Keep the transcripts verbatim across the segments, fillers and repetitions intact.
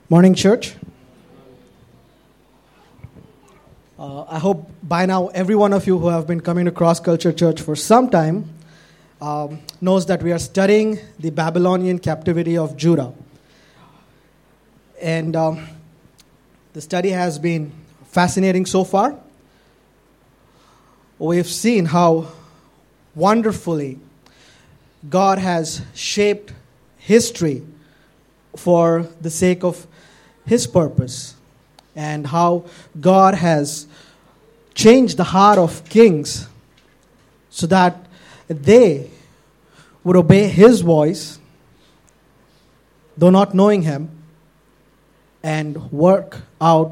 Morning, church. Uh, I hope by now every one of you who have been coming to Cross Culture Church for some time um, knows that we are studying the Babylonian captivity of Judah. And um, the study has been fascinating so far. We've seen how wonderfully God has shaped history for the sake of His purpose, and how God has changed the heart of kings so that they would obey His voice, though not knowing Him, and work out,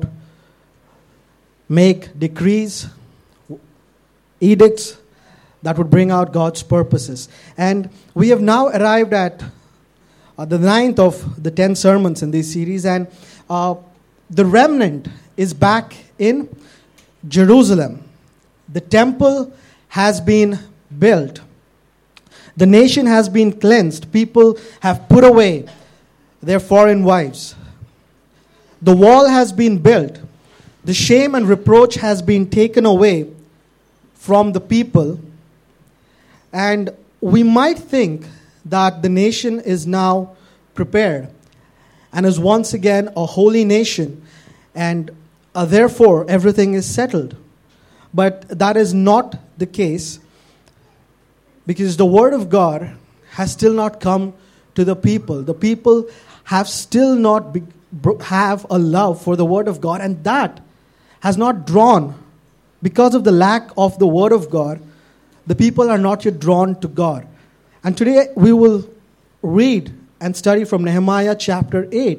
make decrees, edicts that would bring out God's purposes. And we have now arrived at uh, the ninth of the ten sermons in this series, and uh, the remnant is back in Jerusalem. The temple has been built. The nation has been cleansed. People have put away their foreign wives. The wall has been built. The shame and reproach has been taken away from the people. And we might think that the nation is now prepared and is once again a holy nation, and uh, therefore everything is settled. But that is not the case, because the word of God has still not come to the people. The people have still not be, have a love for the word of God, and that has not drawn, because of the lack of the word of God, the people are not yet drawn to God. And today we will read and study from Nehemiah chapter eight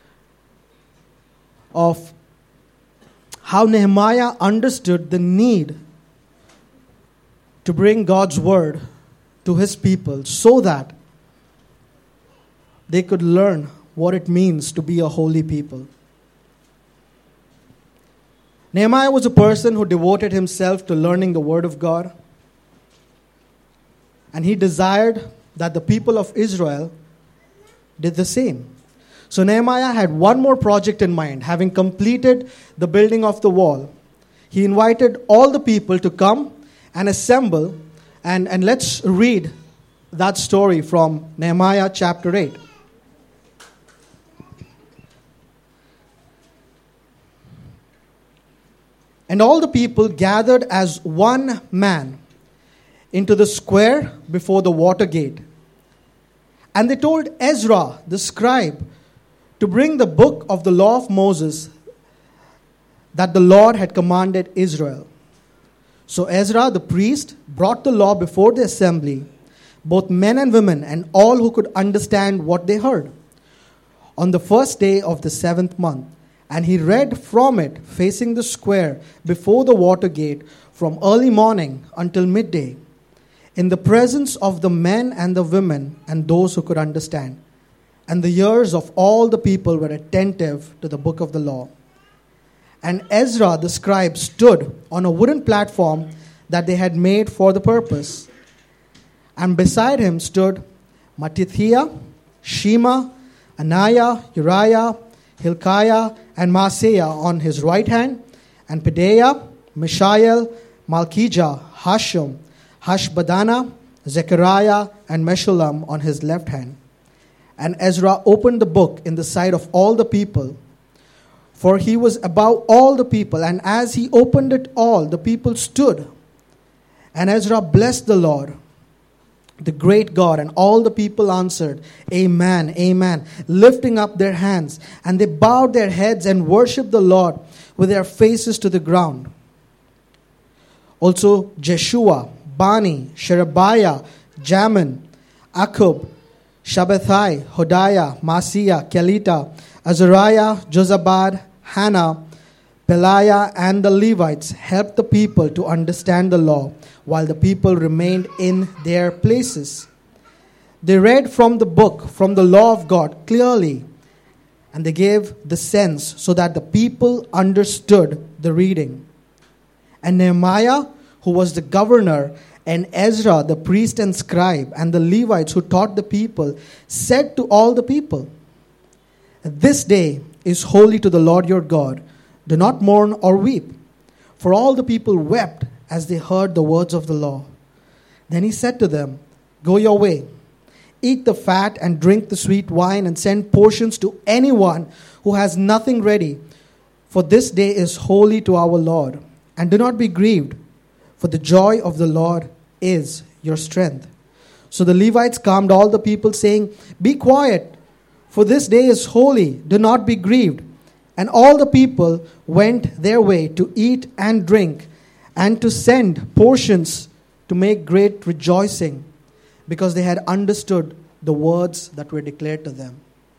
of how Nehemiah understood the need to bring God's word to his people so that they could learn what it means to be a holy people. Nehemiah was a person who devoted himself to learning the word of God, and he desired that the people of Israel did the same. So Nehemiah had one more project in mind. Having completed the building of the wall, he invited all the people to come and assemble. And, and let's read that story from Nehemiah chapter eight. And all the people gathered as one man into the square before the water gate. And they told Ezra, the scribe, to bring the book of the law of Moses that the Lord had commanded Israel. So Ezra, the priest, brought the law before the assembly, both men and women, and all who could understand what they heard, on the first day of the seventh month. And he read from it, facing the square before the water gate, from early morning until midday, in the presence of the men and the women and those who could understand. And the ears of all the people were attentive to the book of the law. And Ezra the scribe stood on a wooden platform that they had made for the purpose. And beside him stood Mattithiah, Shema, Ananiah, Uriah, Hilkiah, and Maaseiah on his right hand, and Pedaiah, Mishael, Malchijah, Hashum, Hashbadana, Zechariah, and Meshullam on his left hand. And Ezra opened the book in the sight of all the people, for he was above all the people. And as he opened it all, the people stood. And Ezra blessed the Lord, the great God, and all the people answered, Amen, Amen, lifting up their hands. And they bowed their heads and worshipped the Lord with their faces to the ground. Also Jeshua, Bani, Sherebiah, Jamin, Akub, Shabbathai, Hodiah, Maaseiah, Kelita, Azariah, Jozabad, Hannah, Peliah, and the Levites helped the people to understand the law, while the people remained in their places. They read from the book, from the law of God, clearly, and they gave the sense so that the people understood the reading. And Nehemiah, who was the governor, and Ezra, the priest and scribe, and the Levites who taught the people, said to all the people, This day is holy to the Lord your God. Do not mourn or weep. For all the people wept as they heard the words of the law. Then he said to them, Go your way. Eat the fat and drink the sweet wine, and send portions to anyone who has nothing ready. For this day is holy to our Lord. And do not be grieved, for the joy of the Lord is your strength. So the Levites calmed all the people, saying, Be quiet, for this day is holy. Do not be grieved. And all the people went their way to eat and drink, and to send portions to make great rejoicing, because they had understood the words that were declared to them.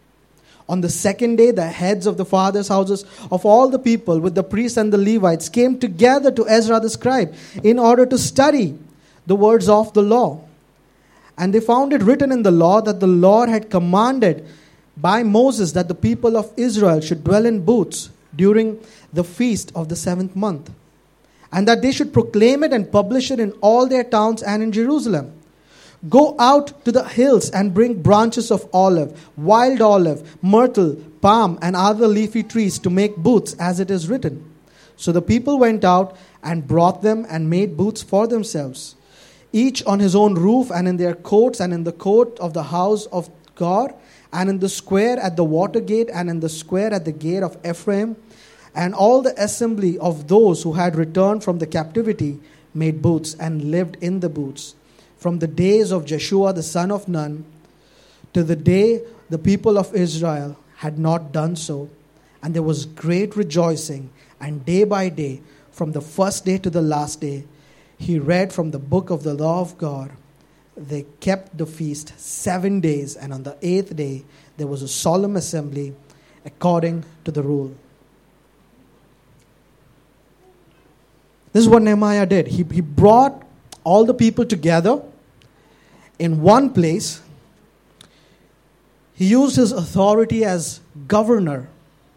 On the second day, the heads of the fathers' houses of all the people, with the priests and the Levites, came together to Ezra the scribe in order to study the words of the law. And they found it written in the law that the Lord had commanded by Moses that the people of Israel should dwell in booths during the feast of the seventh month, and that they should proclaim it and publish it in all their towns and in Jerusalem. Go out to the hills and bring branches of olive, wild olive, myrtle, palm, and other leafy trees to make booths, as it is written. So the people went out and brought them and made booths for themselves, each on his own roof, and in their courts, and in the court of the house of God, and in the square at the water gate, and in the square at the gate of Ephraim. And all the assembly of those who had returned from the captivity made booths and lived in the booths, from the days of Joshua the son of Nun to the day the people of Israel had not done so. And there was great rejoicing, and day by day, from the first day to the last day, he read from the book of the law of God. They kept the feast seven days, and on the eighth day there was a solemn assembly according to the rule. This is what Nehemiah did. He, he brought all the people together in one place. He used his authority as governor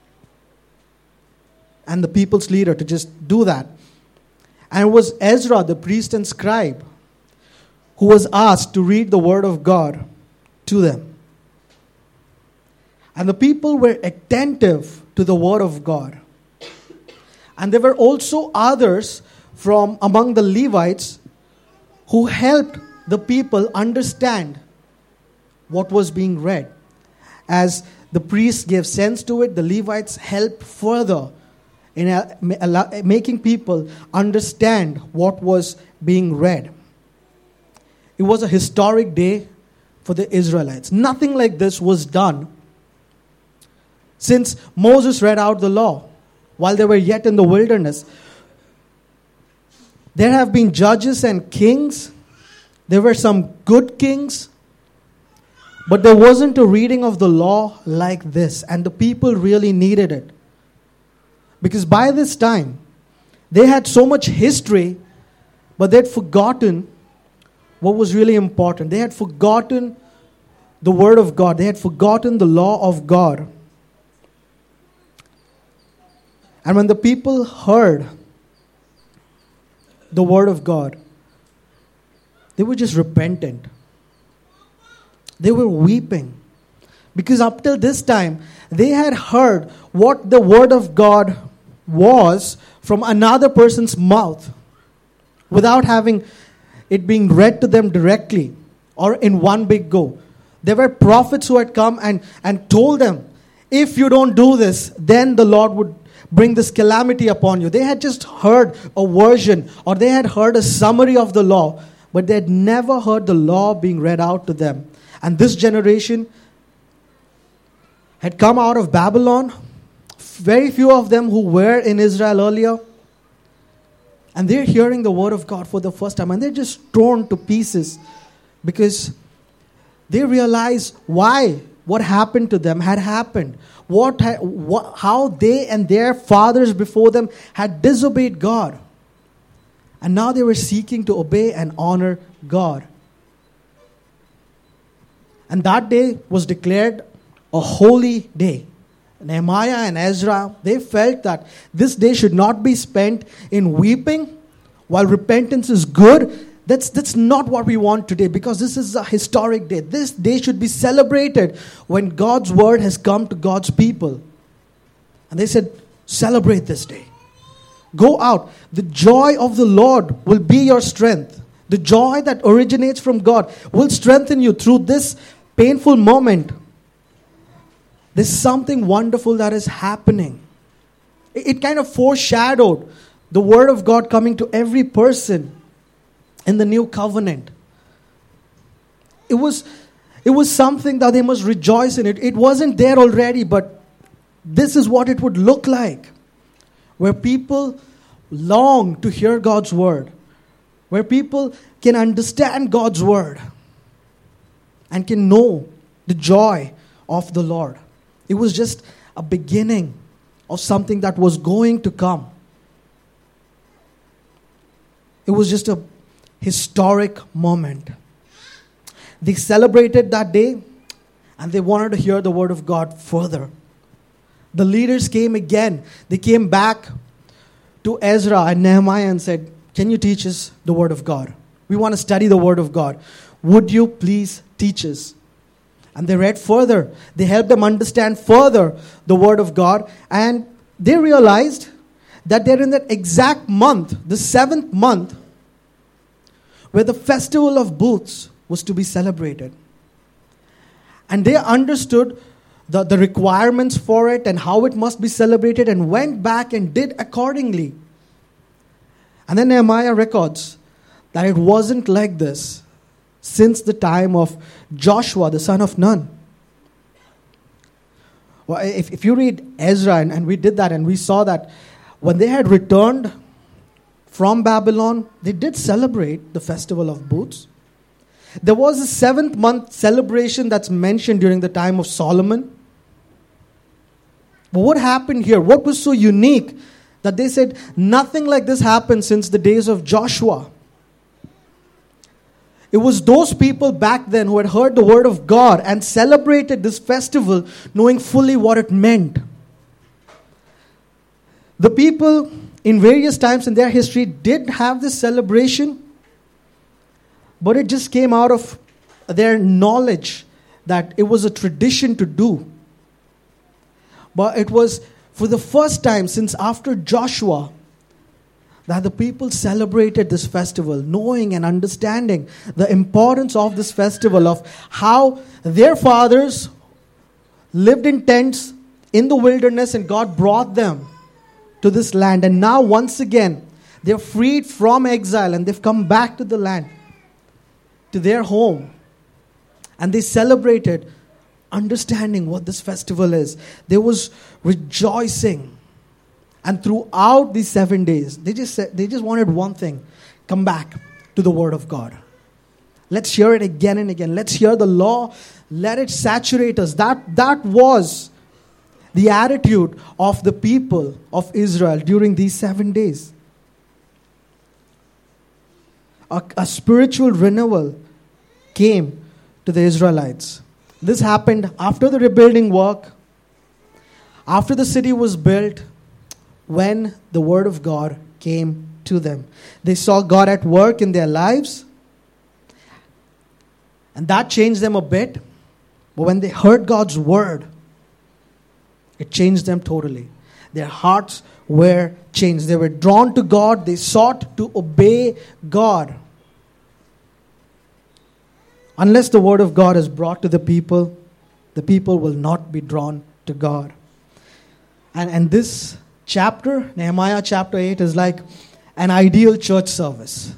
and the people's leader to just do that. And it was Ezra, the priest and scribe, who was asked to read the word of God to them. And the people were attentive to the word of God. And there were also others from among the Levites who helped the people understand what was being read. As the priests gave sense to it, the Levites helped further in making people understand what was being read. It was a historic day for the Israelites. Nothing like this was done since Moses read out the law while they were yet in the wilderness. There have been judges and kings. There were some good kings. But there wasn't a reading of the law like this. And the people really needed it. Because by this time, they had so much history, but they'd forgotten what was really important. They had forgotten the word of God. They had forgotten the law of God. And when the people heard the word of God, they were just repentant. They were weeping. Because up till this time, they had heard what the word of God was from another person's mouth without having it being read to them directly or in one big go. There were prophets who had come and, and told them, if you don't do this, then the Lord would bring this calamity upon you. They had just heard a version, or they had heard a summary of the law, but they had never heard the law being read out to them. And this generation had come out of Babylon. Very few of them who were in Israel earlier. And they're hearing the word of God for the first time. And they're just torn to pieces because they realize why what happened to them had happened. What, what, how they and their fathers before them had disobeyed God. And now they were seeking to obey and honor God. And that day was declared a holy day. Nehemiah and Ezra, they felt that this day should not be spent in weeping. While repentance is good, that's, that's not what we want today, because this is a historic day. This day should be celebrated when God's word has come to God's people. And they said, celebrate this day. Go out. The joy of the Lord will be your strength. The joy that originates from God will strengthen you through this painful moment. There's something wonderful that is happening. It kind of foreshadowed the word of God coming to every person in the new covenant. It was, it was something that they must rejoice in. It, it wasn't there already, but this is what it would look like. Where people long to hear God's word. Where people can understand God's word. And can know the joy of the Lord. It was just a beginning of something that was going to come. It was just a historic moment. They celebrated that day and they wanted to hear the word of God further. The leaders came again. They came back to Ezra and Nehemiah and said, can you teach us the word of God? We want to study the word of God. Would you please teach us? And they read further. They helped them understand further the word of God. And they realized that they're in that exact month, the seventh month, where the festival of booths was to be celebrated. And they understood the, the requirements for it and how it must be celebrated and went back and did accordingly. And then Nehemiah records that it wasn't like this since the time of Joshua, the son of Nun. Well, if, if you read Ezra, and, and we did that and we saw that when they had returned from Babylon, they did celebrate the festival of booths. There was a seventh month celebration that's mentioned during the time of Solomon. But what happened here? What was so unique that they said nothing like this happened since the days of Joshua? It was those people back then who had heard the word of God and celebrated this festival knowing fully what it meant. The people in various times in their history did have this celebration, but it just came out of their knowledge that it was a tradition to do. But it was for the first time since after Joshua that the people celebrated this festival, knowing and understanding the importance of this festival, of how their fathers lived in tents in the wilderness and God brought them to this land. And now once again, they're freed from exile and they've come back to the land, to their home. And they celebrated understanding what this festival is. There was rejoicing. And throughout these seven days, they just said, they just wanted one thing. Come back to the word of God. Let's hear it again and again. Let's hear the law. Let it saturate us. That, that was the attitude of the people of Israel during these seven days. A, a spiritual renewal came to the Israelites. This happened after the rebuilding work, after the city was built, when the word of God came to them. They saw God at work in their lives, and that changed them a bit. But when they heard God's word, it changed them totally. Their hearts were changed. They were drawn to God. They sought to obey God. Unless the word of God is brought to the people, the people will not be drawn to God. And, and this chapter, Nehemiah chapter eight, is like an ideal church service.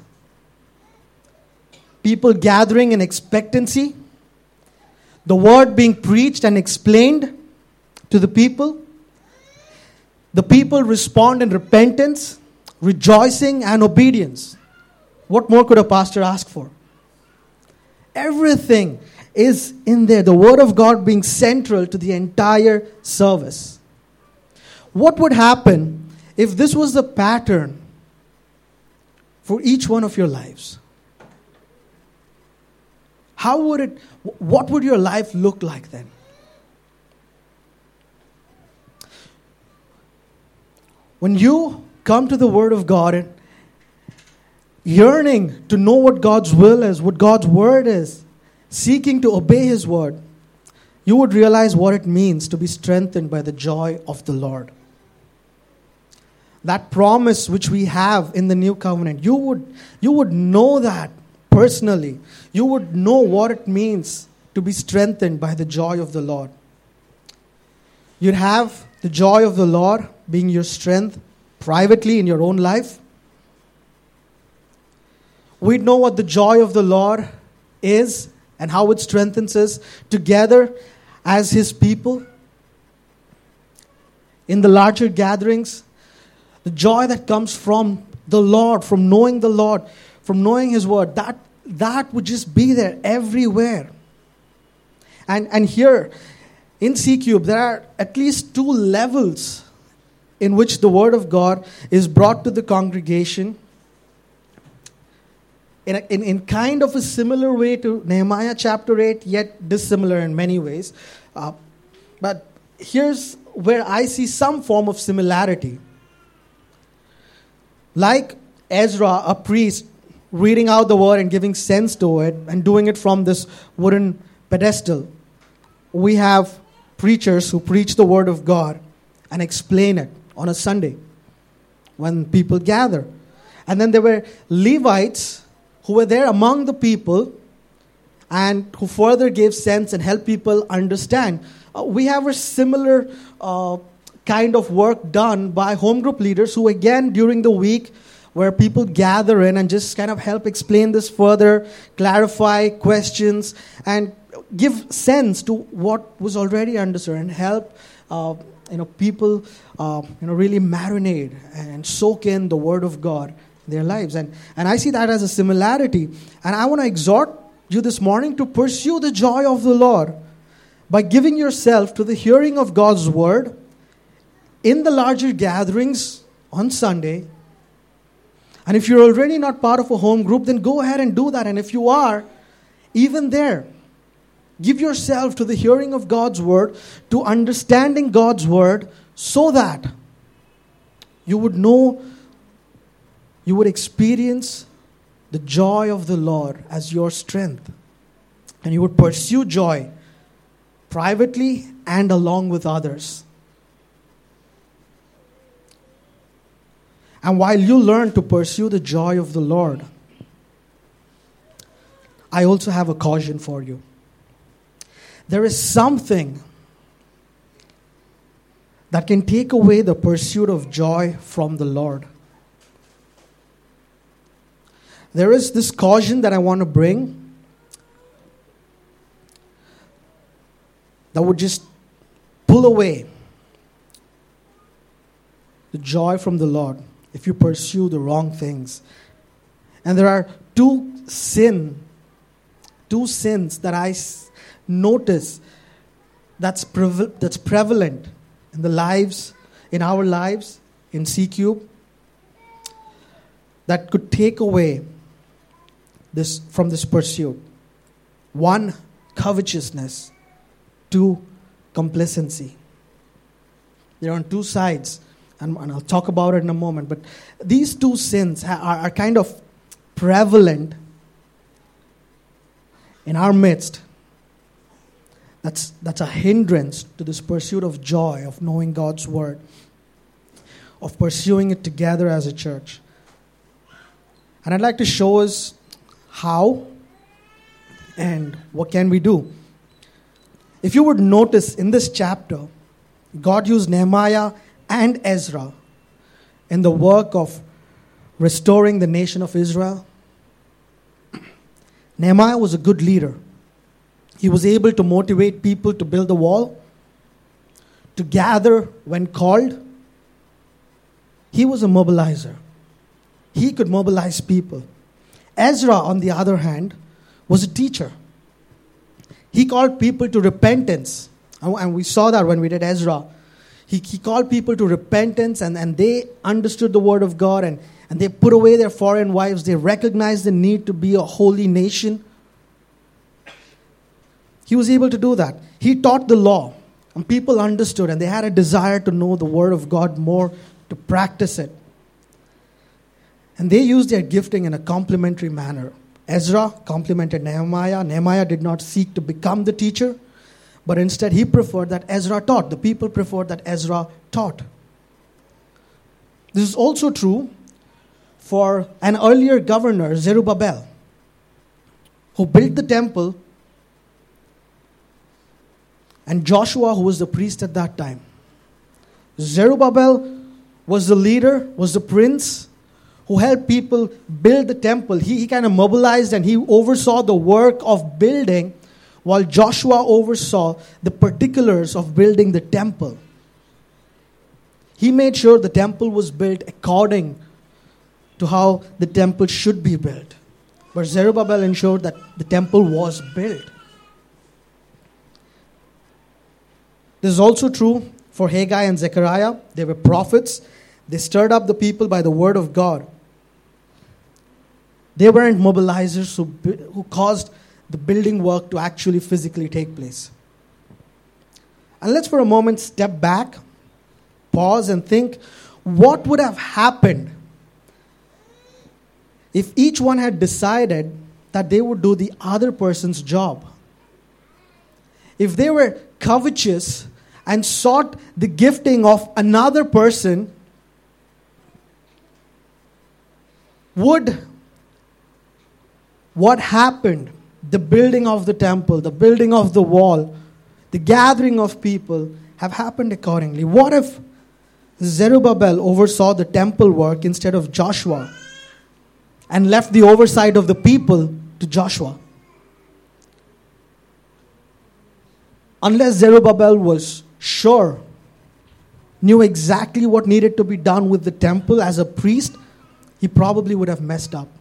People gathering in expectancy, the word being preached and explained to the people. The people respond in repentance, rejoicing, and obedience. What more could a pastor ask for? Everything is in there. The word of God being central to the entire service. What would happen if this was the pattern for each one of your lives? How would it, what would your life look like then? When you come to the word of God and yearning to know what God's will is, what God's word is, seeking to obey his word, you would realize what it means to be strengthened by the joy of the Lord. that promise which we have in the new covenant, you would, you would know that personally. You would know what it means to be strengthened by the joy of the Lord. You'd have the joy of the Lord being your strength privately in your own life. We'd know what the joy of the Lord is and how it strengthens us together as His people. In the larger gatherings, the joy that comes from the Lord, from knowing the Lord, from knowing His Word, that, that would just be there everywhere. And, and here in C-Cube, there are at least two levels in which the Word of God is brought to the congregation in, a, in, in kind of a similar way to Nehemiah chapter eight, yet dissimilar in many ways. Uh, but here's where I see some form of similarity. Like Ezra, a priest, reading out the Word and giving sense to it and doing it from this wooden pedestal, we have preachers who preach the Word of God and explain it on a Sunday when people gather. And then there were Levites who were there among the people and who further gave sense and helped people understand. Uh, we have a similar uh, kind of work done by home group leaders who, again, during the week, where people gather in and just kind of help explain this further, clarify questions, and give sense to what was already understood, and help uh, you know people uh, you know really marinate and soak in the Word of God in their lives. And and I see that as a similarity. And I want to exhort you this morning to pursue the joy of the Lord by giving yourself to the hearing of God's Word in the larger gatherings on Sunday. And if you're already not part of a home group, then go ahead and do that. And if you are, even there, give yourself to the hearing of God's Word, to understanding God's Word, so that you would know, you would experience the joy of the Lord as your strength. And you would pursue joy privately and along with others. And while you learn to pursue the joy of the Lord, I also have a caution for you. There is something that can take away the pursuit of joy from the Lord. There is this caution that I want to bring that would just pull away the joy from the Lord if you pursue the wrong things. And there are two sin, two sins that I notice that's preval- that's prevalent in the lives, in our lives, in C-Cube, that could take away this from this pursuit. One, covetousness. Two, complacency. They're on two sides. And, and I'll talk about it in a moment. But these two sins are, are kind of prevalent in our midst. That's, that's a hindrance to this pursuit of joy, of knowing God's Word, of pursuing it together as a church. And I'd like to show us how and what can we do. If you would notice in this chapter, God used Nehemiah and Ezra in the work of restoring the nation of Israel. Nehemiah was a good leader. He was able to motivate people to build the wall, to gather when called. He was a mobilizer. He could mobilize people. Ezra, on the other hand, was a teacher. He called people to repentance. And we saw that when we did Ezra. He, he called people to repentance, and, and they understood the Word of God, and, and they put away their foreign wives. They recognized the need to be a holy nation. He was able to do that. He taught the law, and people understood, and they had a desire to know the Word of God more, to practice it. And they used their gifting in a complementary manner. Ezra complemented Nehemiah. Nehemiah did not seek to become the teacher, but instead he preferred that Ezra taught. The people preferred that Ezra taught. This is also true for an earlier governor, Zerubbabel, who built the temple, and Joshua, who was the priest at that time. Zerubbabel was the leader, was the prince who helped people build the temple. He, he kind of mobilized and he oversaw the work of building, while Joshua oversaw the particulars of building the temple. He made sure the temple was built according to how the temple should be built. But Zerubbabel ensured that the temple was built. This is also true for Haggai and Zechariah. They were prophets. They stirred up the people by the word of God. They weren't mobilizers who, who caused the building work to actually physically take place. And let's for a moment step back, pause and think, what would have happened if each one had decided that they would do the other person's job? If they were covetous and sought the gifting of another person, would what happened, the building of the temple, the building of the wall, the gathering of people, have happened accordingly? What if Zerubbabel oversaw the temple work instead of Joshua and left the oversight of the people to Joshua? Unless Zerubbabel was sure, knew exactly what needed to be done with the temple as a priest, he probably would have messed up.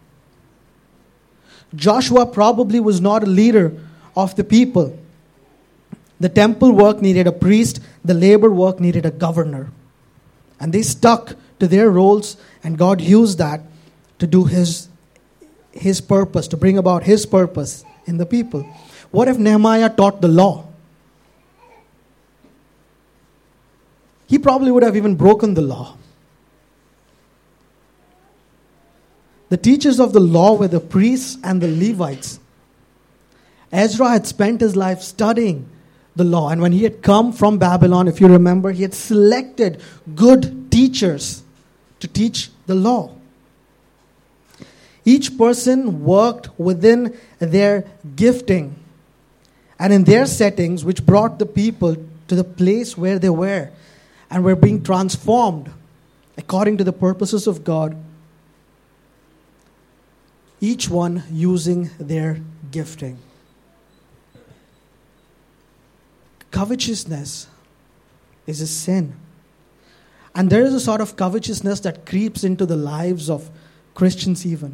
Joshua probably was not a leader of the people. The temple work needed a priest, the labor work needed a governor. And they stuck to their roles, and God used that to do his, his purpose, to bring about his purpose in the people. What if Nehemiah taught the law? He probably would have even broken the law. The teachers of the law were the priests and the Levites. Ezra had spent his life studying the law. And when he had come from Babylon, if you remember, he had selected good teachers to teach the law. Each person worked within their gifting and in their settings, which brought the people to the place where they were and were being transformed according to the purposes of God, each one using their gifting. Covetousness is a sin. And there is a sort of covetousness that creeps into the lives of Christians even.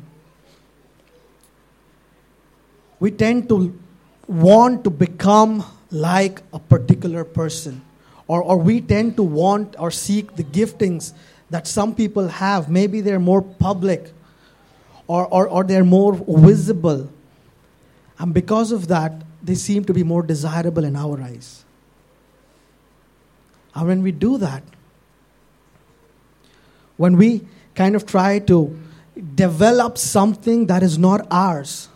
We tend to want to become like a particular person. Or, or we tend to want or seek the giftings that some people have. Maybe they're more public or, or, or they're more visible. And because of that, they seem to be more desirable in our eyes. And when we do that, when we kind of try to develop something that is not ours,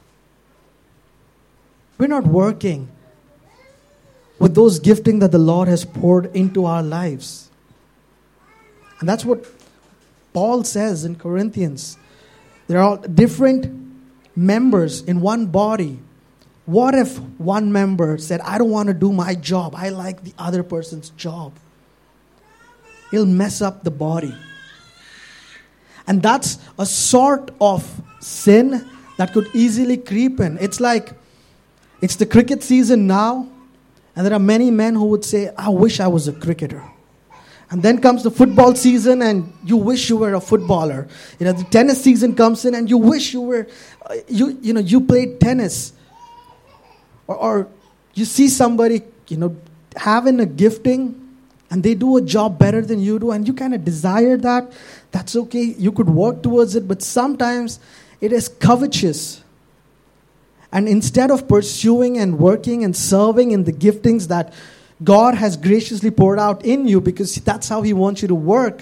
we're not working with those gifting that the Lord has poured into our lives. And that's what Paul says in Corinthians. There are different members in one body. What if one member said, I don't want to do my job. I like the other person's job. It'll mess up the body. And that's a sort of sin that could easily creep in. It's like, it's the cricket season now, and there are many men who would say, I wish I was a cricketer. And then comes the football season, and you wish you were a footballer. You know, the tennis season comes in, and you wish you were, uh, you you know, you played tennis. Or, or you see somebody, you know, having a gifting, and they do a job better than you do, and you kind of desire that. That's okay. You could work towards it, but sometimes it is covetous. And instead of pursuing and working and serving in the giftings that God has graciously poured out in you, because that's how He wants you to work,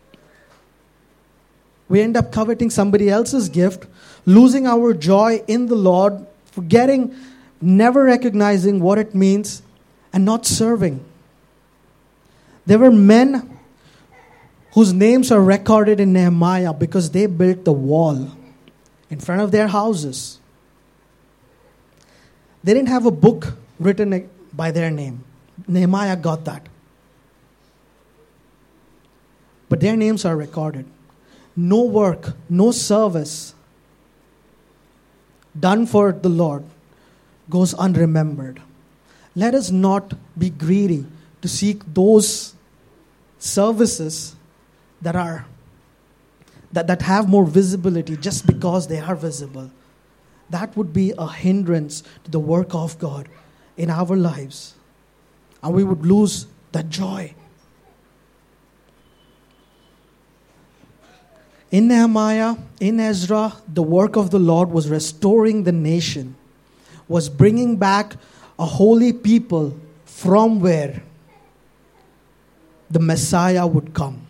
we end up coveting somebody else's gift, losing our joy in the Lord, forgetting, never recognizing what it means, and not serving. There were men whose names are recorded in Nehemiah because they built the wall in front of their houses. They didn't have a book written by their name. Nehemiah got that. But their names are recorded. No work, no service done for the Lord goes unremembered. Let us not be greedy to seek those services that are that, that have more visibility just because they are visible. That would be a hindrance to the work of God in our lives. And we would lose that joy. In Nehemiah, in Ezra, the work of the Lord was restoring the nation, was bringing back a holy people from where the Messiah would come.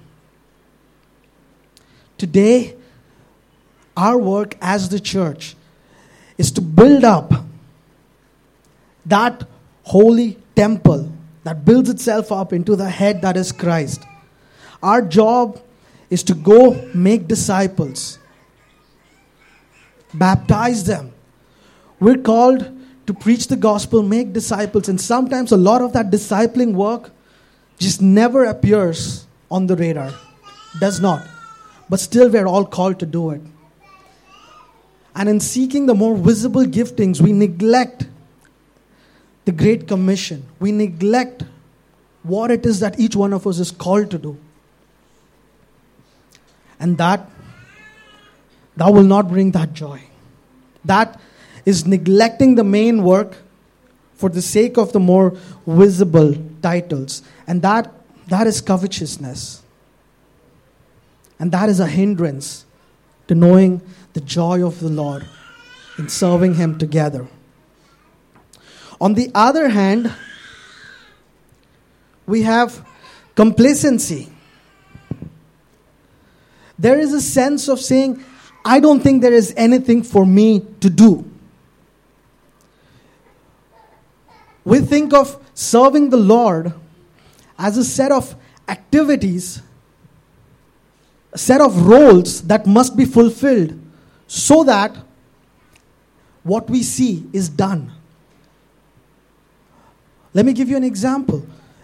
Today, our work as the church is to build up that holy temple that builds itself up into the head that is Christ. Our job is to go make disciples, baptize them. We're called to preach the gospel, make disciples, and sometimes a lot of that discipling work just never appears on the radar. Does not. But still we're all called to do it. And in seeking the more visible giftings, we neglect the Great Commission. We neglect what it is that each one of us is called to do. And that, that will not bring that joy. That is neglecting the main work for the sake of the more visible titles. And that, that is covetousness. And that is a hindrance to knowing the joy of the Lord in serving Him together. On the other hand, we have complacency. There is a sense of saying, I don't think there is anything for me to do. We think of serving the Lord as a set of activities, a set of roles that must be fulfilled so that what we see is done. Let me give you an example.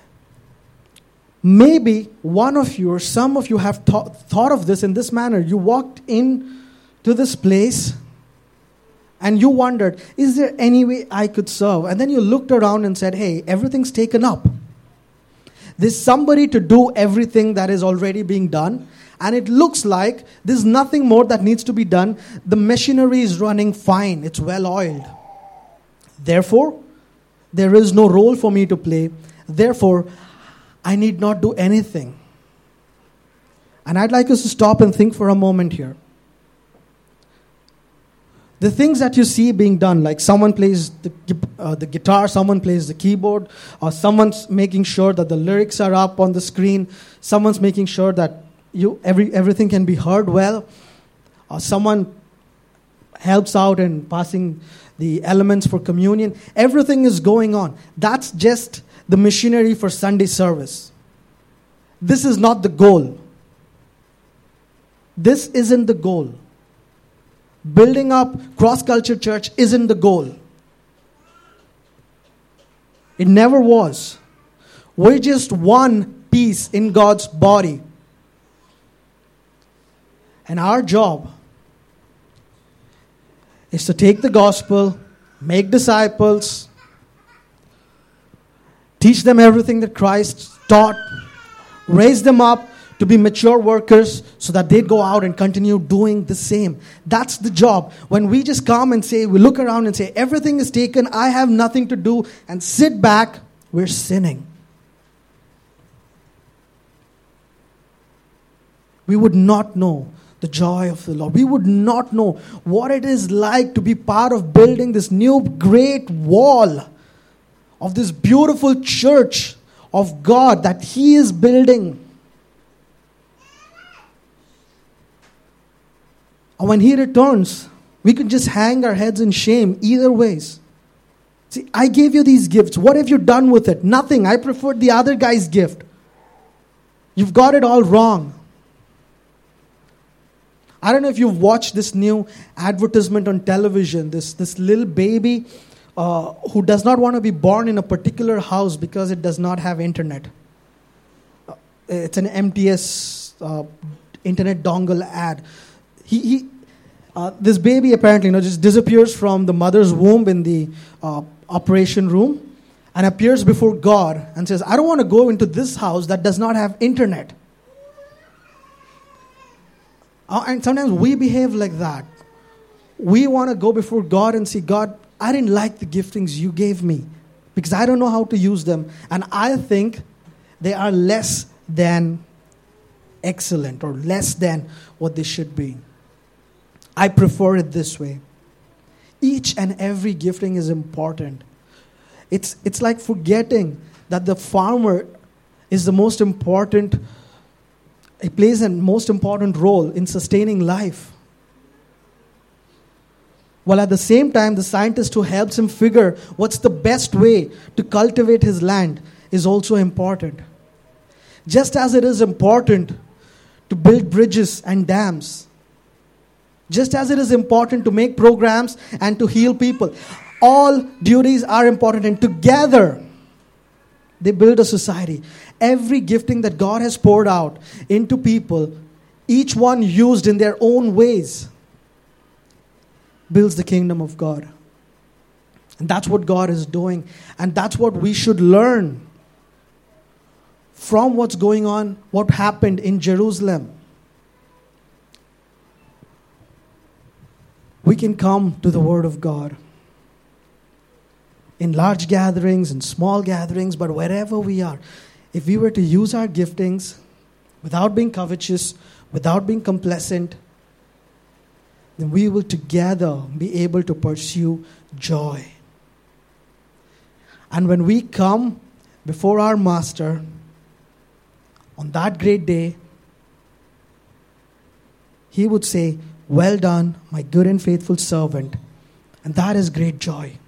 Maybe one of you or some of you have th- thought of this in this manner. You walked in to this place and you wondered, is there any way I could serve? And then you looked around and said, hey, everything's taken up. There's somebody to do everything that is already being done. And it looks like there's nothing more that needs to be done. The machinery is running fine. It's well oiled. Therefore, there is no role for me to play. Therefore, I need not do anything. And I'd like us to stop and think for a moment here. The things that you see being done, like someone plays the, uh, the guitar, someone plays the keyboard, or someone's making sure that the lyrics are up on the screen, someone's making sure that you every everything can be heard well, or someone helps out in passing the elements for communion. Everything is going on. That's just the machinery for Sunday service. This is not the goal. This isn't the goal. Building up cross-culture church isn't the goal. It never was. We're just one piece in God's body. And our job is to take the gospel, make disciples, teach them everything that Christ taught, raise them up to be mature workers so that they go out and continue doing the same. That's the job. When we just come and say, we look around and say, everything is taken, I have nothing to do, and sit back, we're sinning. We would not know the joy of the Lord. We would not know what it is like to be part of building this new great wall of this beautiful church of God that He is building. And when He returns, we could just hang our heads in shame either ways. See, I gave you these gifts. What have you done with it? Nothing. I preferred the other guy's gift. You've got it all wrong. I don't know if you've watched this new advertisement on television. This, this little baby uh, who does not want to be born in a particular house because it does not have internet. Uh, it's an M T S uh, internet dongle ad. He, he uh, this baby apparently, you know, just disappears from the mother's womb in the uh, operation room and appears before God and says, I don't want to go into this house that does not have internet. Uh, and sometimes we behave like that. We want to go before God and say, God, I didn't like the giftings you gave me because I don't know how to use them. And I think they are less than excellent or less than what they should be. I prefer it this way. Each and every gifting is important. It's, it's like forgetting that the farmer is the most important, he plays a most important role in sustaining life. While at the same time, the scientist who helps him figure what's the best way to cultivate his land is also important. Just as it is important to build bridges and dams, just as it is important to make programs and to heal people, all duties are important, and together they build a society. Every gifting that God has poured out into people, each one used in their own ways, builds the kingdom of God. And that's what God is doing. And that's what we should learn from what's going on, what happened in Jerusalem. We can come to the Word of God in large gatherings, in small gatherings, but wherever we are, if we were to use our giftings without being covetous, without being complacent, then we will together be able to pursue joy. And when we come before our Master on that great day, He would say, well done, my good and faithful servant. And that is great joy.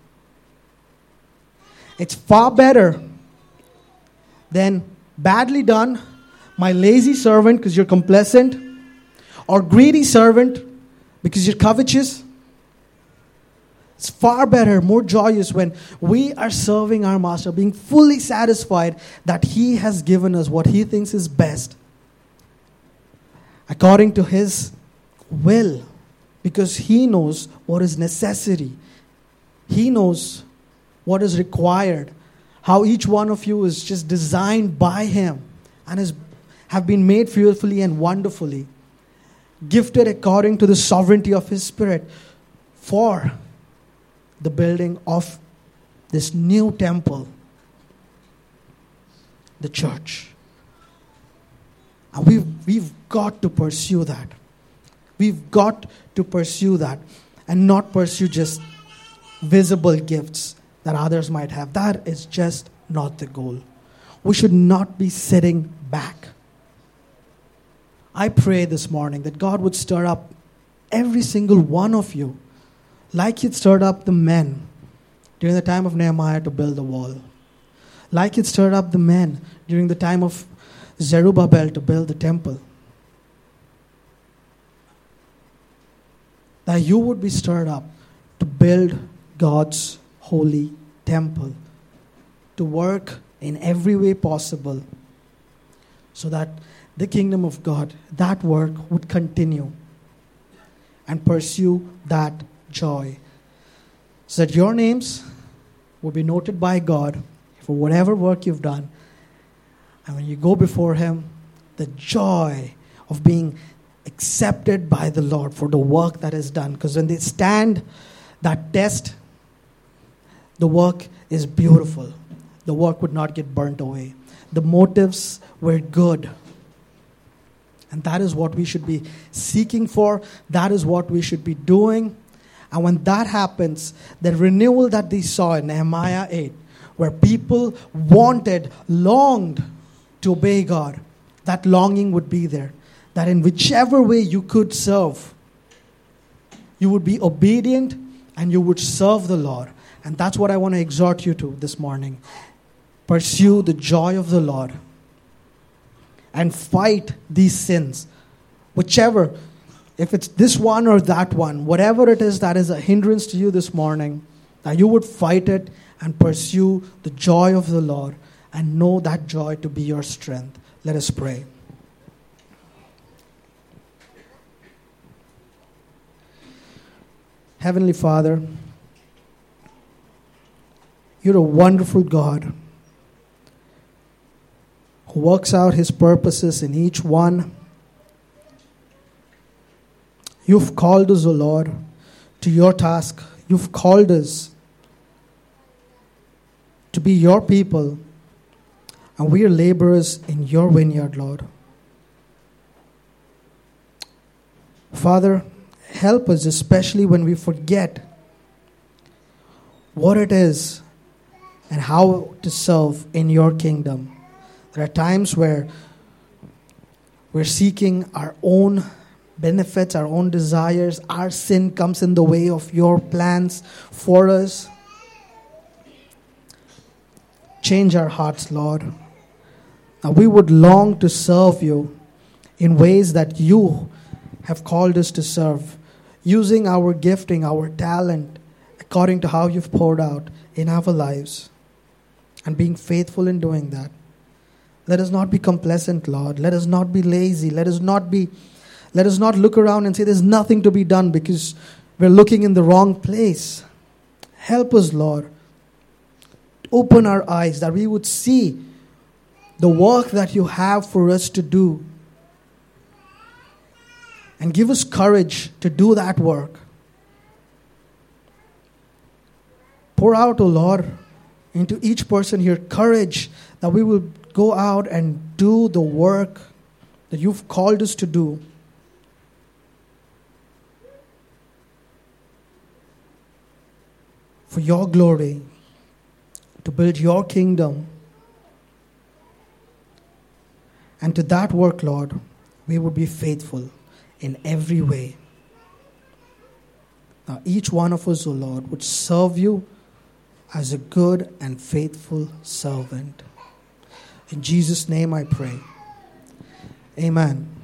It's far better than badly done, my lazy servant because you're complacent, or greedy servant because you're covetous. It's far better, more joyous when we are serving our Master, being fully satisfied that He has given us what He thinks is best, according to His will, because He knows what is necessary. He knows what is required, how each one of you is just designed by Him and is, have been made fearfully and wonderfully, gifted according to the sovereignty of His Spirit for the building of this new temple, the church. And we've, we've got to pursue that. We've got to pursue that and not pursue just visible gifts that others might have. That is just not the goal. We should not be sitting back. I pray this morning that God would stir up every single one of you like He stirred up the men during the time of Nehemiah to build the wall. Like He stirred up the men during the time of Zerubbabel to build the temple. That you would be stirred up to build God's holy temple, to work in every way possible so that the kingdom of God, that work would continue and pursue that joy, so that your names will be noted by God for whatever work you've done. And when you go before Him, the joy of being accepted by the Lord for the work that is done. Because when they stand that test, the work is beautiful. The work would not get burnt away. The motives were good. And that is what we should be seeking for. That is what we should be doing. And when that happens, the renewal that they saw in Nehemiah eight, where people wanted, longed to obey God, that longing would be there. That in whichever way you could serve, you would be obedient and you would serve the Lord. And that's what I want to exhort you to this morning. Pursue the joy of the Lord and fight these sins. Whichever, if it's this one or that one, whatever it is that is a hindrance to you this morning, that you would fight it and pursue the joy of the Lord and know that joy to be your strength. Let us pray. Heavenly Father, you're a wonderful God who works out his purposes in each one. You've called us, O Lord, to your task. You've called us to be your people, and we are laborers in your vineyard, Lord. Father, help us, especially when we forget what it is and how to serve in your kingdom. There are times where we're seeking our own benefits, our own desires. Our sin comes in the way of your plans for us. Change our hearts, Lord. Now we would long to serve you in ways that you have called us to serve, using our gifting, our talent, according to how you've poured out in our lives, and being faithful in doing that. Let us not be complacent, Lord. Let us not be lazy. Let us not be, let us not look around and say there's nothing to be done because we're looking in the wrong place. Help us, Lord. Open our eyes that we would see the work that you have for us to do. And give us courage to do that work. Pour out, O Lord, into each person here courage that we will go out and do the work that you've called us to do. For your glory, to build your kingdom. And to that work, Lord, we will be faithful in every way. Now each one of us, O Lord, would serve you as a good and faithful servant. In Jesus' name I pray. Amen.